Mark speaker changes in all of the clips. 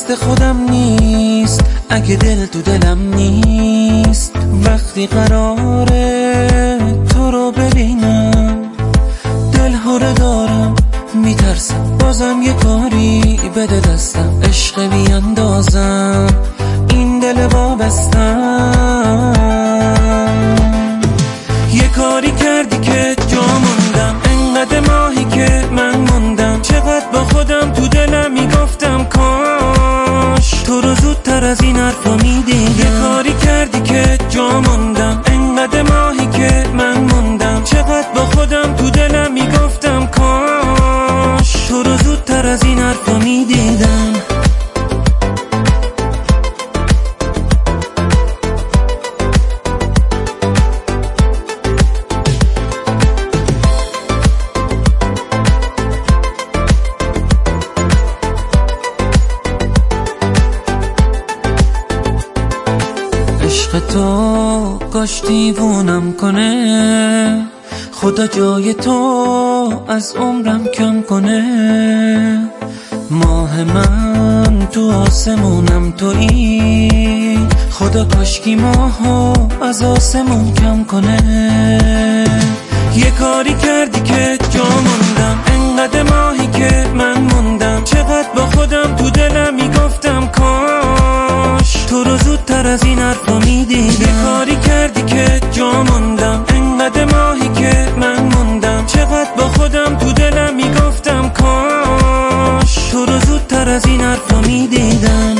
Speaker 1: دست خودم نیست، اگه دل تو دلم نیست. وقتی قراره تو رو ببینم دلهوره دارم، میترسم بازم یه کاری بده دستم، عشق بیاندازم این دل وابستم. یه کاری کردی که جا موندم، انقدر ماهی که من موندم. چقدر با خودم تو دلم میگفتم کاش تو رو زودتر از این حرفا میدیدم. یه کاری کردی که جا موندم، انقدر ماهی که من موندم. چقدر با خودم تو دلم میگفتم کاش تو رو زودتر از این حرفا میدیدم. عشق تو کاش دیوونم کنه، خدا جای تو از عمرم کم کنه. ماه من تو آسمونم تویی، خدا کاشکی ماهو از آسمون کم کنه. یه کاری کردی که جا موندم، انقدر ماهی که من موندم. چقدر با خودم تو دلم میگفتم کاش تو رو زودتر از این حرفا میدیدم. یه کاری کردی که جا موندم، انقدر ماهی که من موندم. چقدر با خودم تو دلم میگفتم کاش تو رو زودتر از این حرفا میدیدم.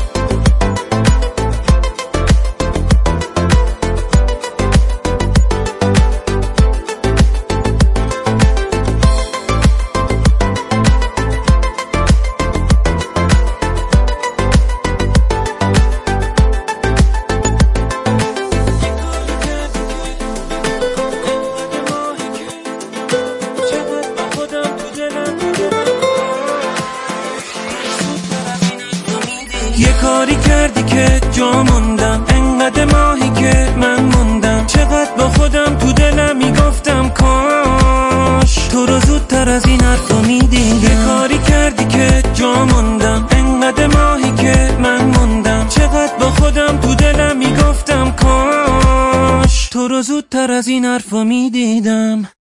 Speaker 1: یه کاری کردی که جا موندم، انقدر ماهی که من موندم. چقدر با خودم تو دلم میگفتم کاش تو رو زودتر از این حرفا میدیدم. یه کاری کردی که جا موندم، انقدر ماهی که من موندم. چقدر با خودم تو دلم میگفتم کاش تو رو زودتر از این حرفا میدیدم.